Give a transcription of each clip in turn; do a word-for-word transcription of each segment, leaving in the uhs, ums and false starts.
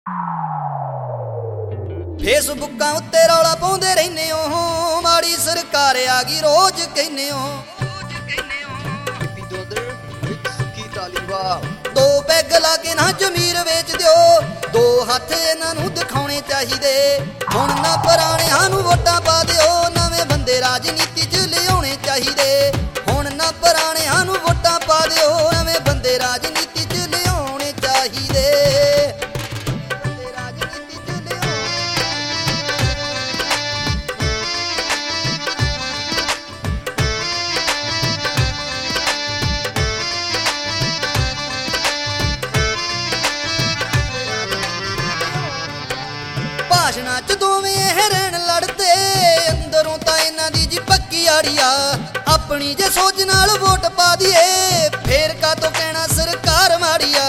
फेसबुकां उत्ते रौला पाउंदे रहिंदे हो, माड़ी सरकार आ गई रोज कहने हो। दो पैग ला के ना जमीर वेच दिओ, दो हथ इन्हां नूं दिखाउणे चाहीदे। हुण ना पुराणिआं नूं वोटां पा दिओ, नवें बंदे राजनीति च लिआउणे चाहीदे। हुण ना पुराणिआं नूं वोटां पा दिओ, नवें बंदे राजनीति च लिआउणे चाहीदे। भाषणां च दोवें एह रहण लड़दे, अंदरों तां इन्हां दी जी पक्की आड़ी आ। अपनी जे सोच नाल वोट पा दिए, फेर कातों कहना सरकार माड़ी आ।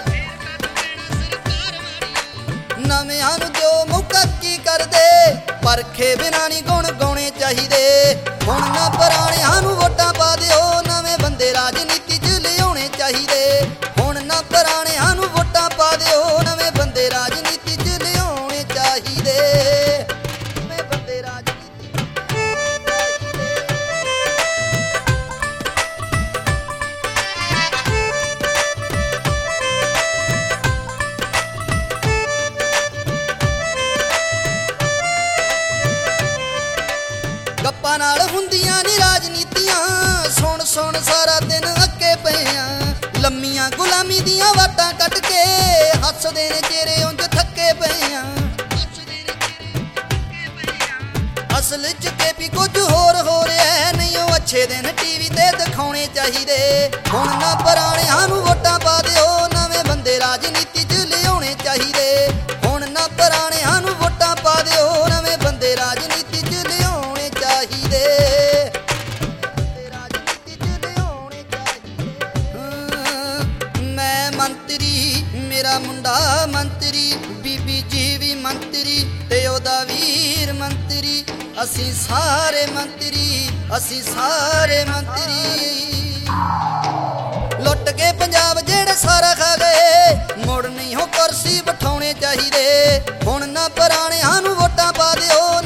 नवेआं नूं दिओ मौका की करदे, परखे बिना नहीं गुण गाउणे चाहीदे। हुण ना पुराणिआं नूं वोटां पा दिओ, नवें बंदे राजनीति च लिआउणे चाहीदे। हुण ना पुराणिआं नूं वोटां पा दिओ, नवें बंदे राजनीति च लिआउणे चाहीदे। नवें बंदे राजनीति गप्पां नाल हुंदियां नी राजनीतियां, सुण सुण सारा दिन अक्के पए आ। लम्मियां गुलामी दियां वाटां कट के, हसदे ने चेहरे उंज थक्के पए आ। असल च केपी कुछ होर हो रिहा है, नहीं ओ अच्छे दिन टीवी ते दिखाउणे चाहीदे। हुण ना पुराणिआं नूं वोटां पा दिओ, नवें बंदे राजनीति च लिआउणे चाहीदे। हुण ना पुराणिआं नूं वोटां पा दिओ, नवें बंदे राजनीति च लिआउणे चाहीदे। मैं मंत्री, मेरा मुंडा मंत्री, बीबी जी भी मंत्री ते ओदा वीर मंत्री। असीं सारे मंत्री, असीं सारे मंत्री। लुट के पंजाब जेड़े सारा खा गए, मुड़ नहीं हो कुर्सी बिठाउणे चाहीदे। हुण ना पुराणिआं नूं वोटां पा दिओ,